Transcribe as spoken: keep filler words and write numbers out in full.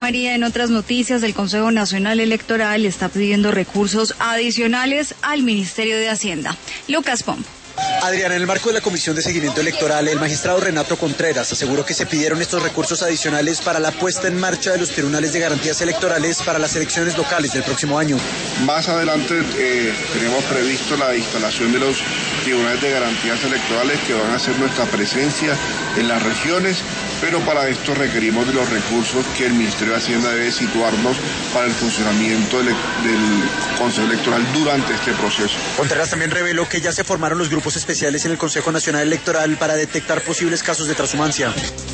María, en otras noticias, el Consejo Nacional Electoral está pidiendo recursos adicionales al Ministerio de Hacienda. Lucas Pombo. Adriana, en el marco de la Comisión de Seguimiento Electoral, el magistrado Renato Contreras aseguró que se pidieron estos recursos adicionales para la puesta en marcha de los tribunales de garantías electorales para las elecciones locales del próximo año. Más adelante eh, tenemos previsto la instalación de los tribunales de garantías electorales que van a ser nuestra presencia en las regiones, pero para esto requerimos de los recursos que el Ministerio de Hacienda debe situarnos para el funcionamiento del, del Consejo Electoral durante este proceso. Contreras también reveló que ya se formaron los grupos especiales en el Consejo Nacional Electoral para detectar posibles casos de transhumancia.